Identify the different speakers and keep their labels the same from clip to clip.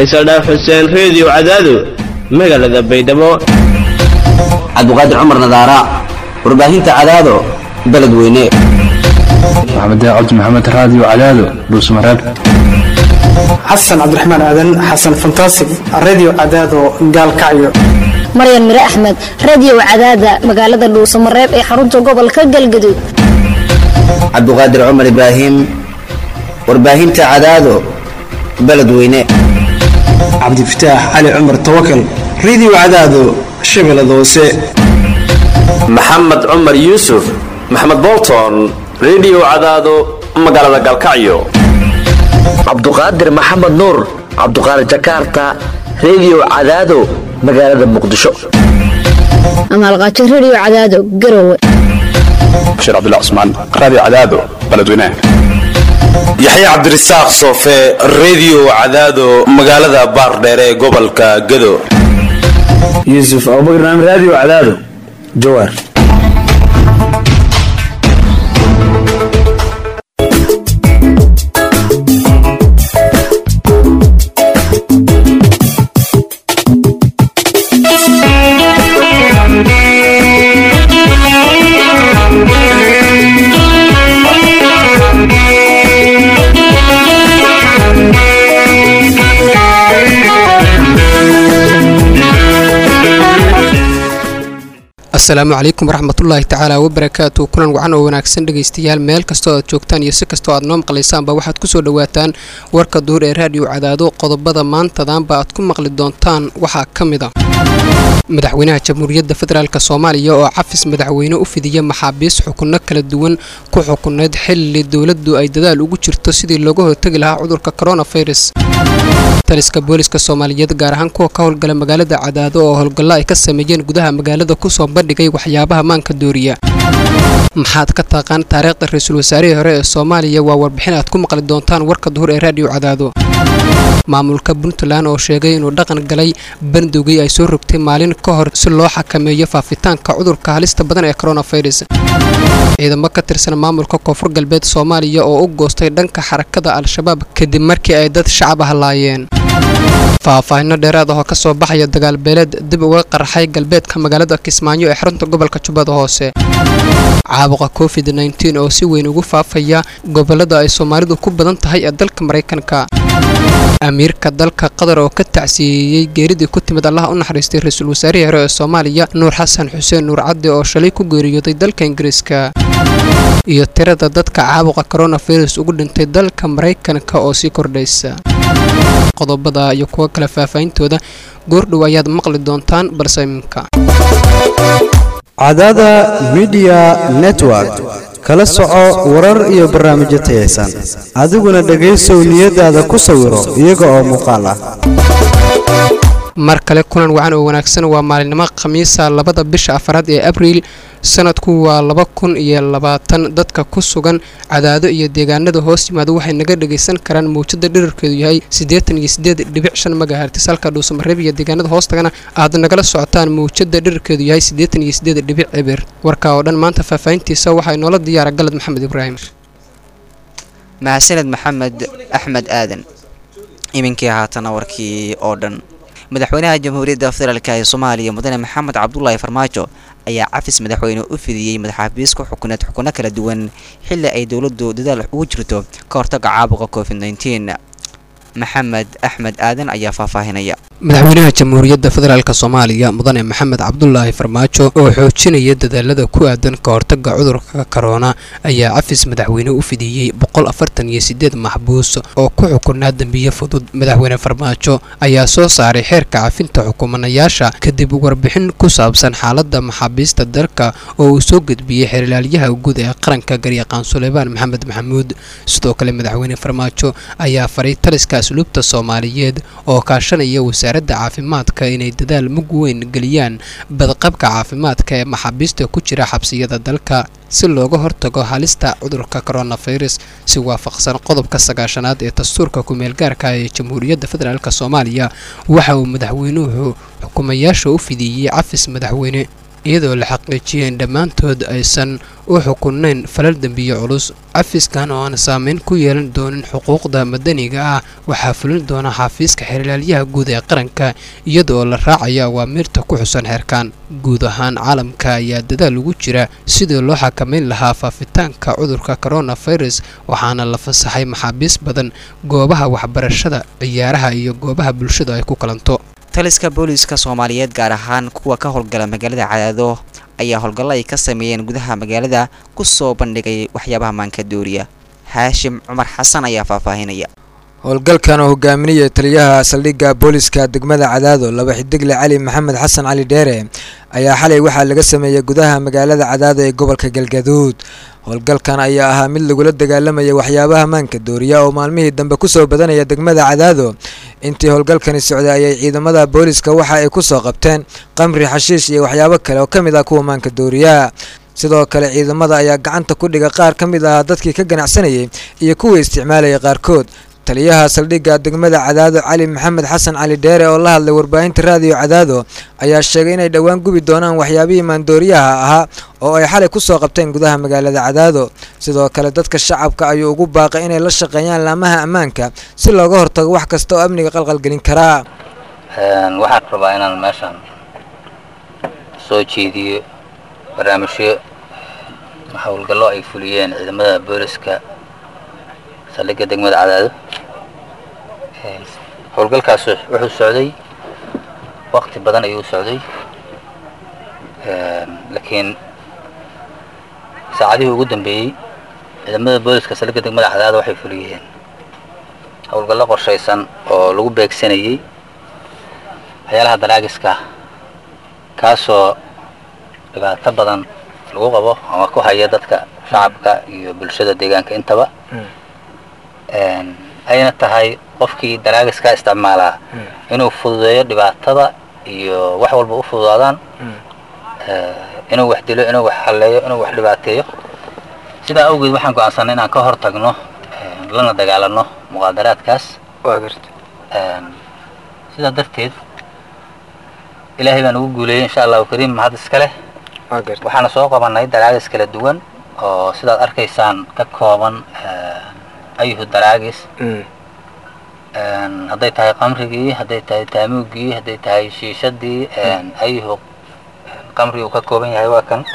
Speaker 1: Faysal Dhaaf Xuseen Radio Cadaado magaalada Baydhabo
Speaker 2: Cabduqaadir Cumar Nadaara warbaahinta Cadaado balad weyne
Speaker 3: Maxamed Cabdi Maxamed Radio Cadaado Buusmareeb
Speaker 4: Xasan Cabdiraxmaan Aadan Xasan Fantastic Radio Cadaado Gaalkacyo
Speaker 5: Maryan Mire Axmed Radio Cadaada magaalada Buusmareeb ee xarunta gobolka Galgaduud
Speaker 2: Cabduqaadir Cumar Ibraahim warbaahinta Cadaado balad weyne
Speaker 4: Cabdi Fataax Ali Cumar Tawakkal Radio Cadaado Shabeellada Hoose
Speaker 6: Maxamed Cumar Yuusuf Maxamed Bolton Radio Cadaado magaalada Galkacyo Cabduqaadir Maxamed Nuur Cabduqaadir Jakarta Radio Cadaado magaalada Muqdisho
Speaker 5: Amalqaajo Radio Cadaado Garowe
Speaker 3: Sheekh Abdullah Usman Radio Cadaado baladweyne
Speaker 6: Yaxya Cabdirasaaq Soofe Radio Cadaado magaalada Baardheere ee gobolka Gado
Speaker 4: Yusuf Abubakar Radio Cadaado Jowhar
Speaker 7: السلام عليكم ورحمة الله تعالى وبركاته كلنا وعنا وناكسن dhageystayaal meel kasto aad joogtaan iyo si kasto aad noo maqlaysaan ba waxaad ku soo dhawaataan warka duur ee radio Cadaado qodobada maantadan ba aad ku maqli doontaan waxa kamid ah madaxweynaha jamhuuriyadda federaalka Soomaaliya oo cafis madaxweyne u fidiyay maxaabiis xukunno kala duwan ku xukuneed xilli dawladdu ay dadaal ugu jirto sidii looga hortagi lahaa cudurka coronavirus taliska booliska Soomaaliyeed gaar ahaan kuwa ka howlgala magaalada Cadaado oo howlgalla ay ka sameeyeen gudaha magaalada ku soo bandhigay waxyaabaha maanka dooriya maxaad ka taqaan taariikhda ra'iisul wasaaraha hore ee Soomaaliya waa warbixin aad ku maqli doontaan warka duhur ee radio Cadaado maamulka Puntland oo sheegay inuu dhaqan galay bandowgii ay soo rogtay maalin ka hor si loo xakameeyo faafitaanka cudurka halista badan ee coronavirus ciidamo ka tirsan maamulka Koonfur Galbeed Soomaaliya oo u goostay dhanka xarakada Al-Shabaab kadib markii ay dad shacab ah laayeen faahfaahinno dheeraad ah oo ka soo baxaya dagaal beeleed dib uga qarxay galbeedka magaalada Kismaayo ee xarunta gobolka Jubbada Hoose caabuqa COVID-19 oo si weyn ugu faafaya gobolada ay Soomaalidu ku badan tahay ee dalka Mareykanka amiirka dalka Qatar oo ka tacsiiyay geeridii ku timid Allah u naxariistay ra'iisul wasaaraha hore ee Soomaaliya Nuur Xasan Xuseen Nuur Cadde oo shalay ku geeriyooday dalka Ingiriiska iyo tirada dadka caabuqa coronavirus ugu dhintay dalka Mareykanka oo sii kordhaysa qodobada iyo kuwa kala faahfaahintooda goordhow ayaad maqli doontaan balse iminka
Speaker 8: Cadaada Media Network kala soco warar iyo barnaamijyo tayeysan adiguna dhageyso niyadaada ku sawiro iyaga oo muuqaal ah
Speaker 7: mar kale kulan wacan oo wanaagsan waa maalinimo khamiisa 2 bisha 4 ee Abriil sanadku waa 2020 dadka ku sugan Cadaado iyo deegaanada hoos yimaado waxay naga dhageysan karaan muujada dhererkeedu yahay 88.5 megahertz halka Dhuusamareeb iyo deegaanada hoostagana aad nagala socotaan muujada dhererkeedu yahay 88.0 warka oo dhan maanta faahfaahintiisa waxay noola diyaar galad Maxamed Ibraahim
Speaker 9: mahadsanid Maxamed Axmed Aadan iminkii haatana warkii oo dhan madaxweynaha jamhuuriyadda federaalka ee Soomaaliya mudane Maxamed Cabdullaahi Farmaajo ayaa cafis madaxweyne u fidiyay madaxaabiiska xukuumadda kala duwan xilli ay dawladdu dadaal ugu jirto ka hortagga caabuqa COVID-19 Maxamed Axmed Aadan ayaa faahfaahinaya
Speaker 7: madaxweynaha jamhuuriyadda federaalka Soomaaliya mudane Maxamed Cabdullaahi Farmaajo oo xoojinaya dadaalada ku aadan ka hortagga cudurka corona ayaa cafis madaxweyne u fidiyay 148 maxbuus oo ku xukunaa dambiye fudud madaxweyne Farmaajo ayaa soo saaray xeerka cafinta xukuumanayaasha kadib warbixin ku saabsan xaaladda maxaabiista dalka oo uu soo gudbiyay xeerlaaliyaha guud ee qaranka Garyaqaan Suleemaan Maxamed Maxamuud sidoo kale madaxweyne Farmaajo ayaa faray taliska asluubta Soomaaliyeed oo kaashanaya wasaaradda caafimaadka inay dadaal mug weyn galiyaan badqabka caafimaadka ee maxaabiista ku jira xabsiyada dalka si looga hortago halista cudurka coronavirus si waafaqsan qodobka 9aad ee dastuurka ku meel gaarka ee Jamhuuriyadda Federaalka Soomaaliya waxa uu madaxweynuhu xukuumayaasha u fidiyay cafis madaxweyne iyadoo la xaqiijiyay in dhammaantood aysan u xukunayn falal dembiye culus. cafiskan oo aan saameyn ku yeelan doonin xuquuqda madaniga ah waxaa fulin doona xafiiska xeerlaaliyaha guud ee qaranka iyadoo la raacaya awaamirta ku xusan xeerkan. guud ahaan caalamka ayaa dadaal ugu jira sidii loo xakameyn lahaa faafitaanka cudurka coronavirus waxaana la fasaxay maxaabiis badan goobaha waxbarashada ciyaaraha iyo goobaha bulshada ay ku kalanto.
Speaker 9: taliska booliiska Soomaaliyeed gaar ahaan kuwa ka howlgala magaalada Cadaado ayaa howlgalo ay ka sameeyeen gudaha magaalada ku soo bandhigay waxyaabaha maanka dooriya. Haashim Cumar Xasan ayaa faahfaahinaya.
Speaker 10: howlgalkan oo hogaaminaya taliyaha saldhigga booliiska degmada Cadaado laba xidigle Cali Maxamed Xasan Cali Dheere ayaa xalay waxaa laga sameeyay gudaha magaalada Cadaado ee gobolka Galgaduud. howlgalkan ayaa ahaa mid lagula dagaalamay waxyaabaha maanka dooriya oo maalmihii dambe ku soo badanaya degmada Cadaado. intii howlgalkani socday ayay ciidamada booliiska waxa ay ku soo qabteen qamri xashiish iyo waxyaabo kale oo kamid ah kuwa maanka dooriya. sidoo kale ciidamada ayaa gacanta ku dhigay qaar kamid ah dadkii ka ganacsanayay iyo kuwa isticmaalaya qaarkood. taliyaha saldhigga degmada Cadaado Cali Maxamed Xasan Cali Dheere oo la hadlay warbaahinta raadiyo Cadaado ayaa sheegay inay dhawaan gubi doonaan waxyaabihii maandooriyaha ahaa oo ay xalay ku soo qabteen gudaha magaalada Cadaado. sidoo kale dadka shacabka ayuu ugu baaqay inay la shaqeeyaan laamaha ammaanka si looga hortago wax kasta oo amniga qalqal gelin kara.
Speaker 11: waxaan rabaa inaan meeshan soo jeediyo barnaamijyo howlgallo ay fuliyeen ciidamada booliiska saldhigga degmada Cadaado. howlgalkaas wuxuu socday waqti badan ayuu socday laakiin saacadihii ugu dambeeyay ciidamada booliiska saldhigga degmada Cadaado waxay fuliyeen howlgallo qorshaysan oo lagu beegsanayay waxyaalaha daraagiska kaasoo dhibaato badan lagu qabo ama ku haya dadka shacabka iyo bulshada deegaanka intaba. ayna tahay qofkii daraagiska isticmaalaa inuu fududeeyo dhibaatada iyo wax walba u fududaadaan inuu wax dilo inuu wax xalleeyo inuu wax dhibaateeyo. sidaa awgeed waxaan go'aansanay inaan ka hortagno lana dagaalano muqaadaraadkaas. sidaa darteed ilaahay baan ugu guuleeyay insha allahu kariim mahad iska leh. waxaana soo qabanay daraagis kala duwan oo sidaad arkaysaan ka kooban ayuhu daraagis hadday tahay qamrigii hadday tahay taamuugii hadday tahay shiishadii ayuhu qamri uu ka kooban yahay waa kan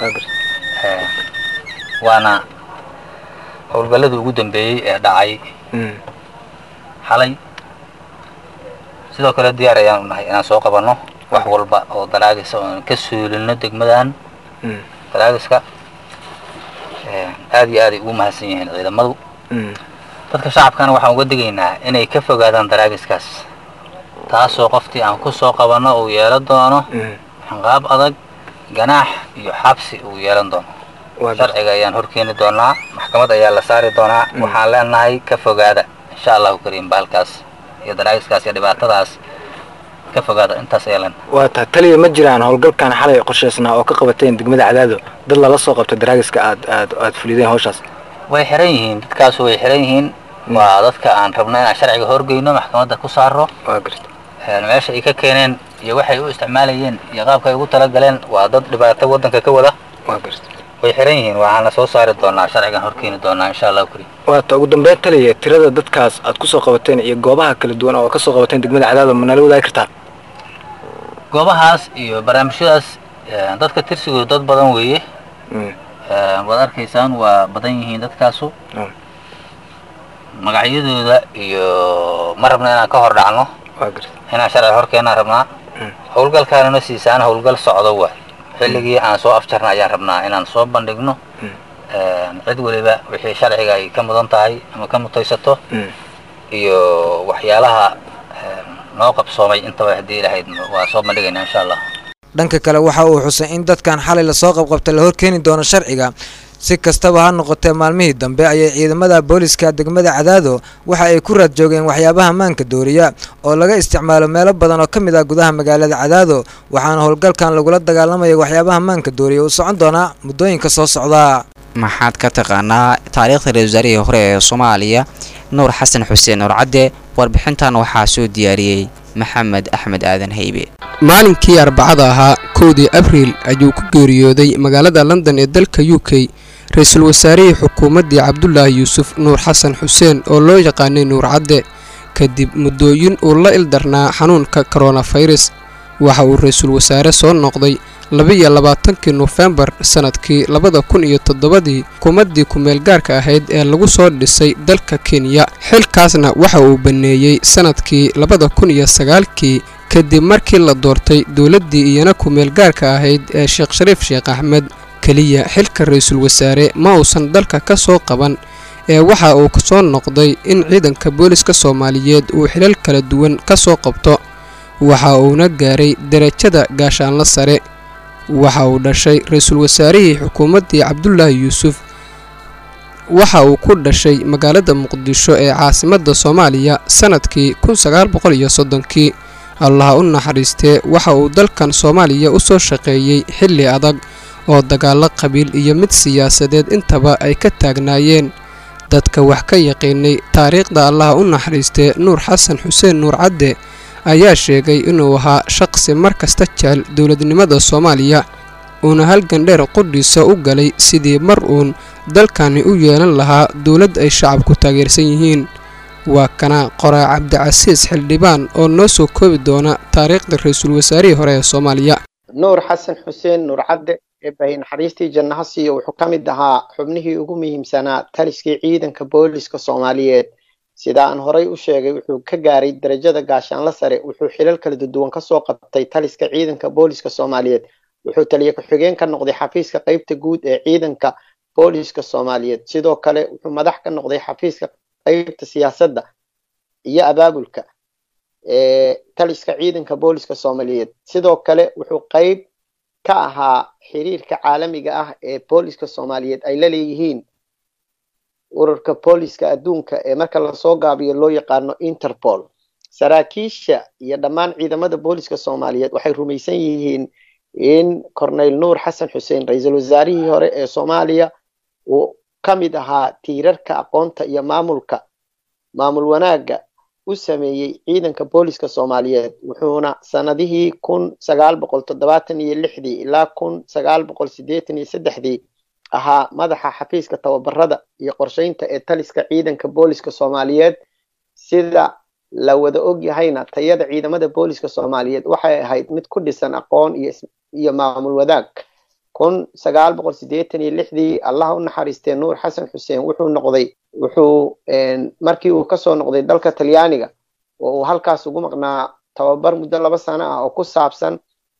Speaker 11: waana howlgalladii ugu dambeeyey ee dhacay xalay. sidoo kale diyaar ayaan nahay inaan soo qabanno wax walba oo daraagis oo ka suulino degmadan daraagiska. aad iyo aad ay ugu mahadsan yihiin ciidamadu. dadka shacabkana waxaan uga digaynaa inay ka fogaadaan daraagiskaas taasoo qoftii aan ku soo qabanno uu yeelan doono xanqaab adag ganaax iyo xabsi uu yeelan doono. sharciga ayaan horkeeni doonaa maxkamad ayaa la saari doonaa. waxaan leenahay ka fogaada insha allahu kariim baalkaas iyo daraagiskaas iyo dhibaatadaas ka fogaada intaas ayaa leen.
Speaker 10: waa taa taliya ma jiraan howlgalkan xalay qorshaysnaa oo ka qabateen degmada Cadaado dad lala soo qabtay daraagiska aad fulideen hawshaas.
Speaker 11: way xiran yihiin dadkaas way xiran yihiin waa dadka aan rabno inaan sharciga horgeyno maxkamadda ku saaro. meesha ay ka keeneen iyo waxay u isticmaalayeen iyo qaabka ay ugu talagaleen waa dad dhibaato wadanka ka wada. way xiran yihiin waxaana soo saari doonaa sharcigan horkeeni doonaa insha allahu kariim.
Speaker 10: waa taa ugu dambeyn taliya tirada dadkaas aad ku soo qabateen iyo goobaha kala duwan oo ka soo qabateen degmada Cadaado ma nala wadaagi kartaa?
Speaker 11: goobahaas iyo barnaamijyadaas dadka tirsigooda dad badan weeye. waad arkaysaan waa badan yihiin dadkaasu. magacyadooda iyo ma rabna inaan ka hor dhacno inaan sharci horkeenaan rabnaa. howlgalkaanana siisaan howlgal socdo waay. xilligii aan soo afjarna ayaan rabnaa inaan soo bandhigno cid waliba wixii sharciga ay ka mudan tahay ama ka mutaysato iyo waxyaalaha noo qabsoomay intaba haddii ilahayd waa soo bandhigaynaa insha allah.
Speaker 10: dhanka kale waxa uu xusay in dadkan xalay la soo qabqabtay la horkeeni doono sharciga. si kastaba ha noqotee maalmihii dambe ayay ciidamada booliiska degmada Cadaado waxa ay ku raad joogeen waxyaabaha maanka dooriya oo laga isticmaalo meelo badan oo kamid ah gudaha magaalada Cadaado. waxaana howlgalkan lagula dagaalamay waxyaabaha maanka dooriya uu socon doona muddooyinka soo socda.
Speaker 9: maxaad ka taqaanaa taariikhda ra'iisul wasaarihii hore ee Soomaaliya Nuur Xasan Xuseen Nuur Cadde? warbixintan waxaa soo diyaariyay maxamed axmed aadan haybe.
Speaker 7: maalinkii arbacada ahaa 1 abriil ayuu ku geeriyooday magaalada London ee dalka UK ra'iisul wasaarihii xukuumaddii Cabdullaahi Yuusuf Nuur Xasan Xuseen oo loo yaqaanay Nuur Cadde kadib muddooyin uu la ildarnaa xanuunka coronavirus. waxa uu ra'iisul wasaare soo noqday 22 November sanadkii 2007 xukuumaddii ku-meel gaarka ahayd ee lagu soo dhisay dalka Kenya. xilkaasna waxa uu baneeyay sanadkii 2009 kadib markii la doortay dowladdii iyana ku-meel gaarka ahayd ee Sheekh Shariif Sheekh Axmed. kaliya xilka ra'iisul wasaare ma uusan dalka ka soo qaban ee waxa uu soo noqday in ciidanka booliska Soomaaliyeed uu xilal kala duwan ka soo qabto. waxa uuna gaaray darajada gaashaanle sare. waxa uu dhashay ra'iisul wasaarihii xukuumaddii Cabdullaahi Yuusuf. waxa uu ku dhashay magaalada Muqdisho ee caasimadda Soomaaliya sanadkii 1930. Allah u naxariistee waxa uu dalkan Soomaaliya u soo shaqeeyay xilli adag oo dagaalo qabiil iyo mid siyaasadeed intaba ay ka taagnaayeen. dadka wax ka yaqaanay taariikhda Allah u naxariistee Nuur Xasan Xuseen Nuur Cadde ayaa sheegay inuu ahaa shaqsi markasta jecel dowladnimada Soomaaliya uuna halgan dheer qudhiisa u galay sidii mar uun dalkani u yeelan lahaa dowlad ay shacabku taageersan yihiin. waa kana qoraa Cabdicasiis Xildhibaan oo noo soo koobi doona taariikhda ra'iisul wasaarihii hore ee Soomaaliya.
Speaker 12: Nuur Xasan Xuseen Nuur Cadde ee baahin xariistii jannaha siiyo wuxuu ka mid ahaa xubnihii ugu muhiimsanaa taliskii ciidanka booliska Soomaaliyeed. sida aan horay u sheegay wuxuu ka gaaray darajada gaashaanle sare. wuxuu xilal kala duwan ka soo qabtay taliska ciidanka booliska Soomaaliyeed. wuxuu taliye ku-xigeen ka noqday xafiiska qaybta guud ee ciidanka booliska Soomaaliyeed. sidoo kale wuxuu madax ka noqday xafiiska qaybta siyaasadda iyo abaabulka ee taliska ciidanka booliska Soomaaliyeed. sidoo kale wuxuu qayb ka ahaa xiriirka caalamiga ah ee booliska Soomaaliyeed ay la leeyihiin ururka booliska adduunka ee marka la soo gaabiyo loo yaqaano Interpol. saraakiisha iyo dhammaan ciidamada booliska Soomaaliyeed waxay rumaysan yihiin in Corneyl Nuur Xasan Xuseen ra'iisul wasaarihii hore ee Soomaaliya uu ka mid ahaa tiirarka aqoonta iyo maamul wanaaga u sameeyay ciidanka booliska Soomaaliyeed. wuxuuna sanadihii 1976 ilaa 1983 ahaa madaxa xafiiska tababarada iyo qorsheynta ee taliska ciidanka booliska Soomaaliyeed. sida la wada og yahayna tayada ciidamada booliska Soomaaliyeed waxay ahayd mid ku dhisan aqoon iyo maamul wadaag. 1986 Allah u naxariistee Nuur Xasan Xuseen wuxuu markii uu ka soo noqday dalka Talyaaniga oo uu halkaas ugu maqnaa tababar muddo 2 sano ah oo ku saabsan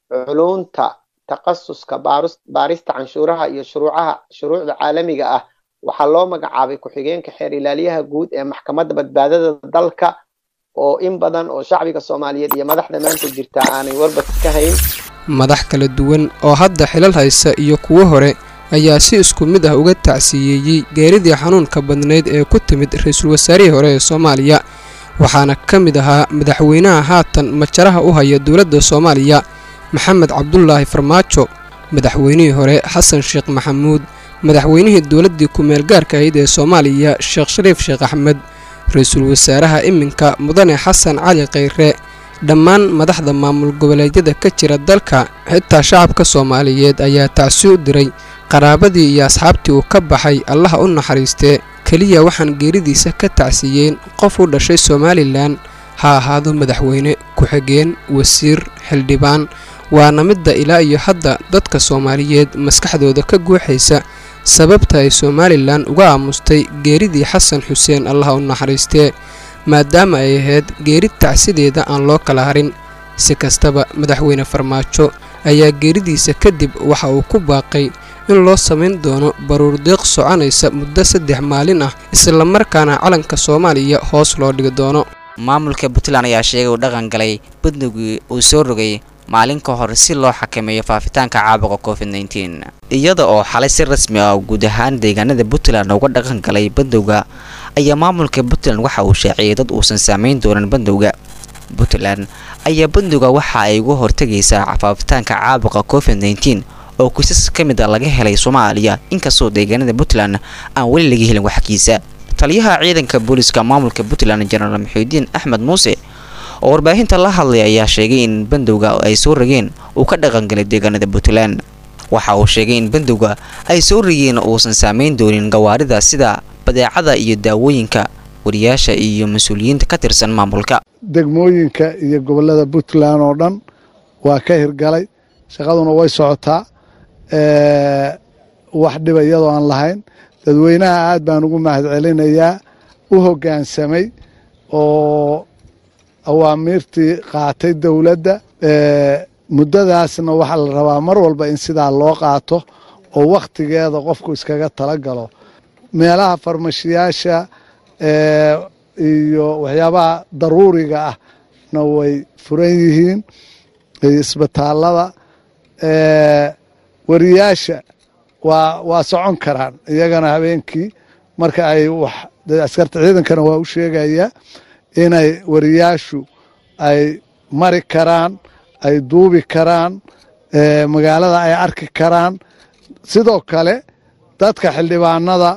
Speaker 12: culunta taqasuska baarista canshuuraha iyo shuruucda caalamiga ah. waxaa loo magacaabay ku-xigeenka xeer ilaaliyaha guud ee maxkamadda badbaadada dalka oo in badan oo shacbiga Soomaaliyeed iyo madaxda maanta jirta aanay warbad ka hayn.
Speaker 7: madax kala duwan oo hadda xilal haysa iyo kuwa hore ayaa si isku mid ah uga tacsiyeeyay geeridii xanuunka badneed ee ku timid ra'iisul wasaarihii hore ee Soomaaliya. waxaana ka mid ahaa madaxweynaha haatan majaraha u haya dowladda Soomaaliya Maxamed Cabdullaahi Farmaajo, madaxweynihii hore Xasan Sheekh Maxamuud, madaxweynihii dowladdii ku-meel gaarka ahayd ee Soomaaliya Sheekh Shariif Sheekh Axmed, ra'iisul wasaaraha iminka Mudane Xasan Cali Kheyre, dhammaan madaxda maamul goboleedyada ka jira dalka. xitaa shacabka Soomaaliyeed ayaa tacsi u diray qaraabadii iyo asxaabtii uu ka baxay. Allah u naxariistee kaliya waxaan geeridiisa ka tacsiyeen qof u dhashay Somaliland, ha ahaado madaxweyne, ku-xigeen, wasiir, xildhibaan. waana midda ilaa iyo hadda dadka Soomaaliyeed maskaxdooda ka guuxaysa sababta ay Somaliland uga aamustay geeridii Xasan Xuseen. Allah u naxariistee maadaama ay ahayd geeri tacsideeda aan loo kala harin. si kastaba madaxweyne Farmaajo ayaa geeridiisa kadib waxa uu ku baaqay in loo sameyn doono baruur deeq soconaysa muddo 3 maalin ah isla markaana calanka Soomaaliya hoos loo dhigi doono.
Speaker 9: maamulka Puntland ayaa sheegay uu dhaqan galay badnugii uu soo rogay maalin ka hor si loo xakameeyo faafitaanka caabuqa COVID-19 iyada oo xalay si rasmi ah guud ahaan deegaanada Puntland uga dhaqan galay bandowga ayaa maamulka Puntland waxa uu sheegay dad uusan saameyn doonan bandowga. Puntland ayaa bandowga waxa ay uga hortagaysaa faafitaanka caabuqa COVID-19 oo kiisas ka mid ah laga helay Soomaaliya inkastoo deegaanada Puntland aan wali laga helin wax kiisa. taliyaha ciidanka booliska maamulka Puntland General Maxuudiin Axmed Muuse oo warbaahinta la hadlay ayaa sheegay in bandowga ay soo rageen uu ka dhaqangalay deegaanada Puntland waxa uu sheegay in bandowga ay soo rageen uusan saameyn doonin gawaarida sida badeecada iyo daawooyinka wariyaasha iyo mas'uuliyiinta ka tirsan maamulka
Speaker 13: degmooyinka iyo gobolada Puntland oo dhan waa ka hirgalay shaqaduna way socotaa wax dhibayado aan lahayn dadweynaha aad baan ugu mahadcelinayaa u hoggaansamay oo awaamirtii qaatay dawladda muddadaasna waxa la rabaa mar walba in sidaa loo qaato oo waqtigeeda qofku iskaga tala galo meelaha farmashiyaasha iyo waxyaabaha daruuriga ahna way furan yihiin isbitaalada wariyaasha waa socon karaan iyagana habeenkii marka ay wax askarta ciidankana waa u sheegaya inay wariyaashu ay mari karaan ay duubi karaan magaalada ay arki karaan sidoo kale dadka xildhibaanada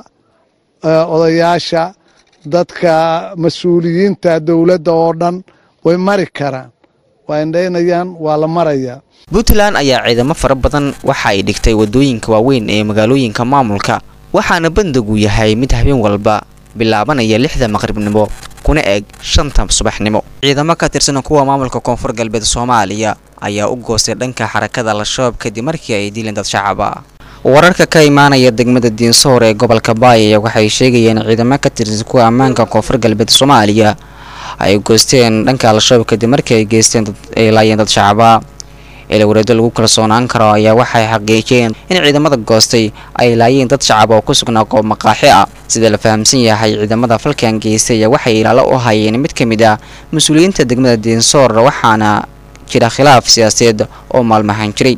Speaker 13: odayaasha dadka mas'uuliyiinta dawladda oo dhan way mari karaan waa indhaynayaan waa la marayaa
Speaker 9: Puntland ayaa ciidamo fara badan waxa ay dhigtay wadooyinka waaweyn ee magaalooyinka maamulka waxaana bandigu yahay mid habeen walba bilaabanaya 6 maqribnimo kuna eeg 5 subaxnimo ciidamo ka tirsan kuwa maamulka koonfur galbeed Soomaaliya ayaa u goostay dhanka xarakada al-shabaab kadib markii ay dileen dad shacab ah wararka ka imaanaya degmada Diinsoor ee gobolka Baay waxay sheegayeen ciidamo ka tirsan kuwa ammaanka koonfur galbeed Soomaaliya ay goosteen dhanka al-shabaab kadib markii ay geysteen dad ay laayeen dad shacab ah wareed lagu kalsoonaan karo ayaa waxay xaqiijiyeen in ciidamada goostay ay laayeen dad shacab oo ku sugnaa goob maqaaxi ah sida la fahamsan yahay ciidamada falkan geystay waxay ilaalo u hayeen mid kamid ah mas'uuliyiinta degmada Diinsoor waxaana jira khilaaf siyaasadeed oo maalmahan jiray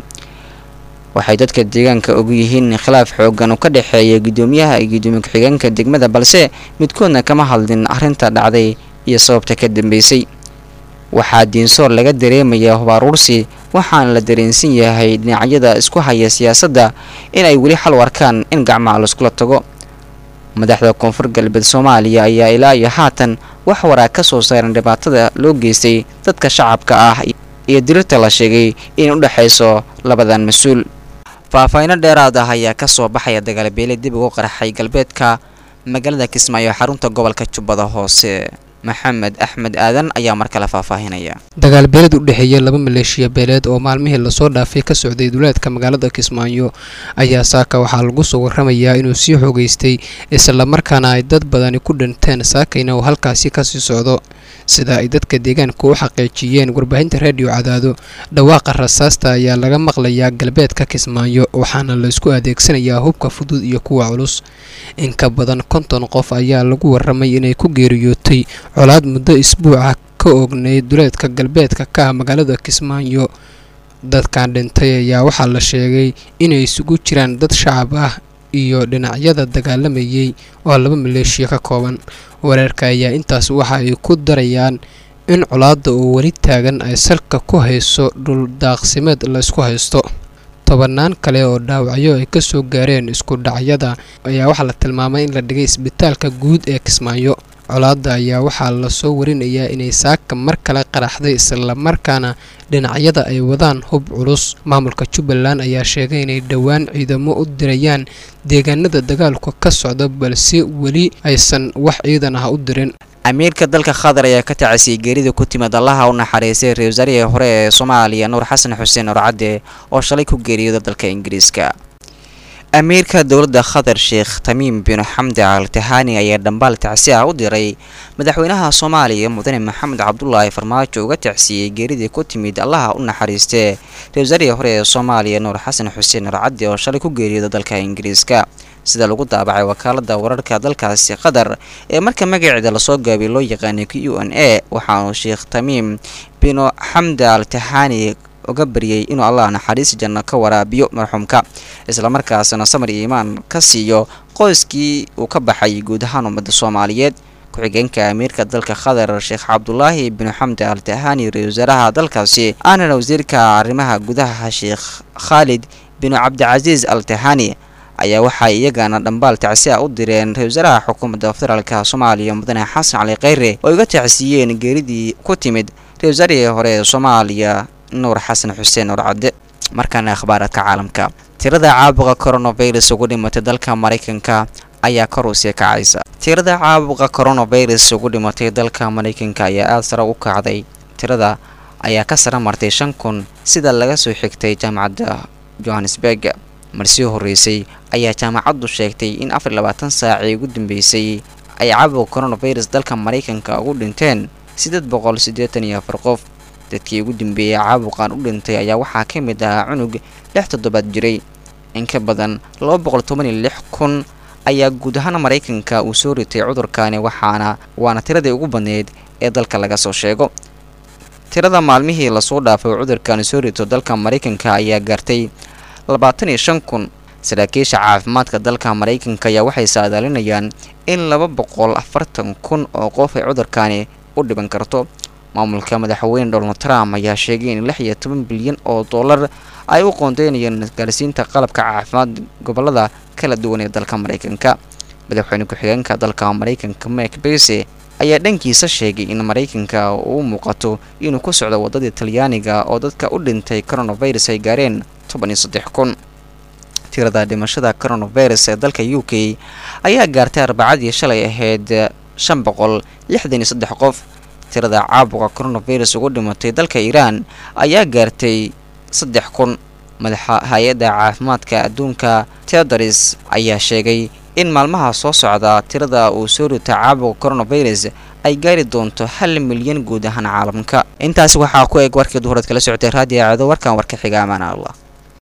Speaker 9: waxay dadka deegaanka ugu yihiin khilaaf xoogan oo ka dhaxeeya gudoomiyaha iyo gudoomiye ku-xigeenka degmada balse midkoodna kama hadlin arrinta dhacday iyo sababta ka dambeysay waxaa Diinsoor laga dareemayaa hubaarursi waxaana la dareensan yahay dhinacyada isku haya siyaasadda in ay wali xal u arkaan in gacmaha la isku tago madaxda koonfur galbeed Soomaaliya ayaa ilaa iyo haatan wax waraa ka soo saaran dhibaatada loo geystay dadka shacabka ah iyo dirirta la sheegay in u dhaxayso labadan mas'uul faahfaahin dheeraad ah ayaa ka soo baxaya dagaal beeleed dib ugu qarxay galbeedka magaalada Kismaayo xarunta gobolka Jubbada Hoose Maxamed Axmed Aadan ayaa mar kale faahfaahinaya
Speaker 7: dagaal beeled u dhaxeeya laba maleeshiya beeleed oo maalmihii la soo dhaafay ka socday duleedka magaalada Kismaayo ayaa saaka waxa lagu soo waramayaa inuu sii xogeystay isla markaana ay dad badani ku dhinteen saakayna oo halkaasi ka sii socdo sida ay dadka deegaanka u xaqiijiyeen warbaahinta radio Cadaado dhawaaqa rasaasta ayaa laga maqlayaa galbeedka Kismaayo waxaana la isku adeegsanayaa hubka fudud iyo kuwa culus in ka badan 50 qof ayaa lagu waramay inay ku geeriyootay colaad muddo isbuuca ka ognay duleedka galbeedka ka magaalada Kismaayo dadkan dhintay ayaa waxaa la sheegay inay isugu jiraan dad shacab ah iyo dhinacyada dagaalamayay oo laba maleeshiya ka kooban wararka ayaa intaas waxa ay ku darayaan in colaadda oo wali taagan ay salka ku hayso dhul daaqsimeed la isku haysto tobanaan kale oo dhaawacyo ay ka soo gaareen isku dhacyada ayaa waxa la tilmaamay in la dhigay isbitaalka guud ee Kismaayo colaadda ayaa waxaa la soo warinayaa inay saaka mar kale qaraxday isla markaana dhinacyada ay wadaan hub culus maamulka Jubbaland ayaa sheegay inay dhawaan ciidamo u dirayaan deegaanada dagaalku ka socda balse wali aysan wax ciidan ah u dirin
Speaker 9: amiirka dalka Qatar ayaa ka tacsiyay geerida ku timid Allaha u naxariistay ra'iisul wasaarihii hore ee Soomaaliya Nuur Xasan Xuseen Nuur Cadde oo shalay ku geeriyooday dalka Ingiriiska amiirka dawladda Qatar Sheikh Tamim bin Hamad Al Thani ayaa dhambaal tacsiya u diray madaxweynaha Soomaaliya Mudane Maxamed Cabdullaahi Farmaajo uga tacsiyay geerida ku timid Allaha u naxariistay ra'iisul wasaarihii hore ee Soomaaliya Nuur Xasan Xuseen Nuur Cadde oo shalay ku geeriyooday dalka Ingiriiska sida lagu daabacay wakaalada wararka dalkaasi Qatar ee marka magaceeda la soo gaabiyay loo yaqaan UNA waxaanu Sheikh Tamim bin Hamad Al Thani uga bariyay inuu Allah naxariis janno ka waraabiyo marxuumka isla markaasna samir iyo iimaan ka siiyo qoyskii uu ka baxay guud ahaan ummadda Soomaaliyeed ku-xigeenka amiirka dalka Qatar Sheikh Cabdullaahi bin Hamad Al Thani ra'iisul wasaaraha dalkaasi ana wasiirka arrimaha gudaha Sheikh Khalid bin Abdulaziz Al Thani ayaa waxa iyagana dhambaal tacsiya u direen ra'iisul wasaaraha xukuumadda federaalka Soomaaliya Mudane Xasan Cali Khayre oo iga tacsiyeen geeridii ku timid ra-iisul wasaarihii hore ee Soomaaliya Nuur Xasan Xuseen Nuur Cadde. markaana akhbaaradka caalamka tirada caabuqa coronavirus ugu dhimatay dalka Mareykanka ayaa kor u sii kacaysa. tirada caabuqa coronavirus ugu dhimatay dalka Mareykanka ayaa aad sare u kacday. tirada ayaa ka sare martay 5,000 sida laga soo xigtay jaamacadda Johannesburg. markii horeysay ayaa jaamacaddu sheegtay in 24 saac ugu dambeysay ay caabuqa coronavirus dalka Mareykanka ugu dhinteen 884 qof. dadkii ugu dambeeyay caabuqan u dhintay ayaa waxaa ka mid ah cunug 6 toddobaad jiray. in ka badan 216,000 ayaa guud ahaan Mareykanka uu soo ritay cudurkaani waana tiradii ugu badneed ee dalka laga soo sheego. tirada maalmihii la soo dhaafay cudurkaani soo rito dalka Mareykanka ayaa gaartay 25,000. saraakiisha caafimaadka dalka Mareykanka ayaa waxay saadaalinayaan in 240,000 oo qof ay cudurkaani u dhiban karto. maamulka madaxweyne Donald Trump ayaa sheegay in 16 bilyan oo dollar ay u qoondeynayaan gaarsiinta qalabka caafimaad gobolada kala duwan ee dalka Mareykanka. madaxweyne ku-xigeenka dalka Mareykanka Mike Pence ayaa dhankiisa sheegay in Mareykanka uu muuqato inuu ku socdo wadada Talyaaniga oo dadka u dhintay coronavirus ay gaareen 13,000. tirada dhimashada coronavirus ee dalka UK ayaa gaartay Arbacadii shalay ahayd 563 qof. tirada caabuqa coronavirus ugu dhimatay dalka Iran ayaa gaartay 3,000. madaxa hay'adda caafimaadka adduunka Tedros ayaa sheegay in maalmaha soo socda tirada uu soo ritay caabuqa coronavirus ay gaari doonto 1 milyan guud ahaan caalamka. intaas waxaa ku eg warkii duhurad kala socotay raadiyo Cadaado. warkan warka xiga amaana Allah.